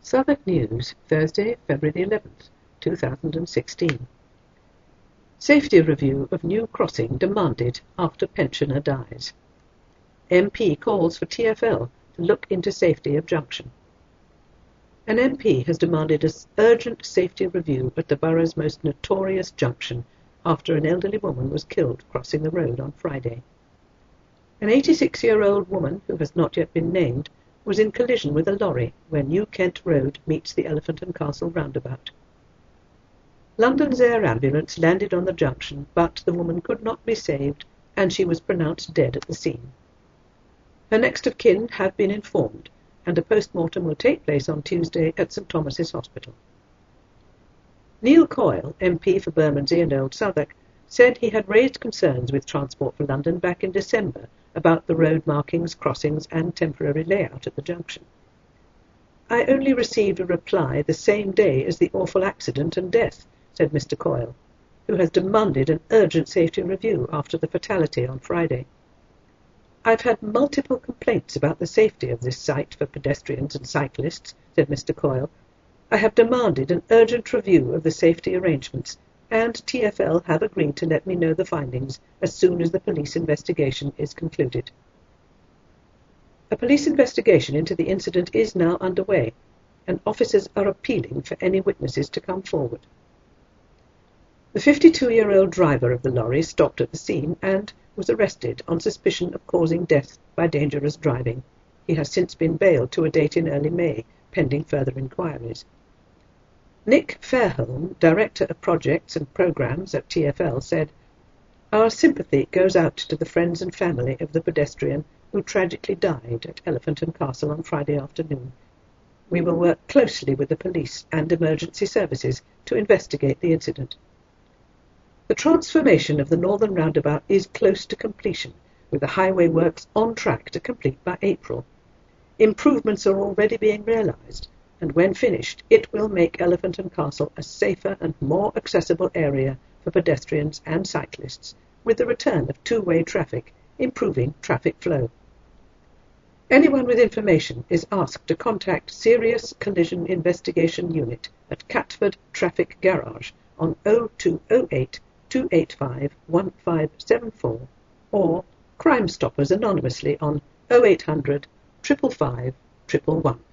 Southwark News, Thursday, February 11th, 2016. Safety review of new crossing demanded after pensioner dies. MP calls for TfL to look into safety of junction. An MP has demanded an urgent safety review at the borough's most notorious junction after an elderly woman was killed crossing the road on Friday. An 86-year-old woman, who has not yet been named, was in collision with a lorry where New Kent Road meets the Elephant and Castle roundabout. London's air ambulance landed on the junction, but the woman could not be saved and she was pronounced dead at the scene. Her next of kin have been informed, and a post-mortem will take place on Tuesday at St Thomas's Hospital. Neil Coyle, MP for Bermondsey and Old Southwark, said he had raised concerns with Transport for London back in December about the road markings, crossings and temporary layout at the junction. "I only received a reply the same day as the awful accident and death," said Mr Coyle, who has demanded an urgent safety review after the fatality on Friday. "I've had multiple complaints about the safety of this site for pedestrians and cyclists," said Mr Coyle. "I have demanded an urgent review of the safety arrangements, and TfL have agreed to let me know the findings as soon as the police investigation is concluded." A police investigation into the incident is now underway, and officers are appealing for any witnesses to come forward. The 52-year-old driver of the lorry stopped at the scene and was arrested on suspicion of causing death by dangerous driving. He has since been bailed to a date in early May, pending further inquiries. Nick Fairholm, Director of Projects and Programmes at TfL, said, "Our sympathy goes out to the friends and family of the pedestrian who tragically died at Elephant and Castle on Friday afternoon. We will work closely with the police and emergency services to investigate the incident." The transformation of the northern roundabout is close to completion, with the highway works on track to complete by April. Improvements are already being realised, and when finished, it will make Elephant and Castle a safer and more accessible area for pedestrians and cyclists, with the return of two-way traffic, improving traffic flow. Anyone with information is asked to contact Serious Collision Investigation Unit at Catford Traffic Garage on 0208 285 1574 or Crime Stoppers anonymously on 0800 555 111.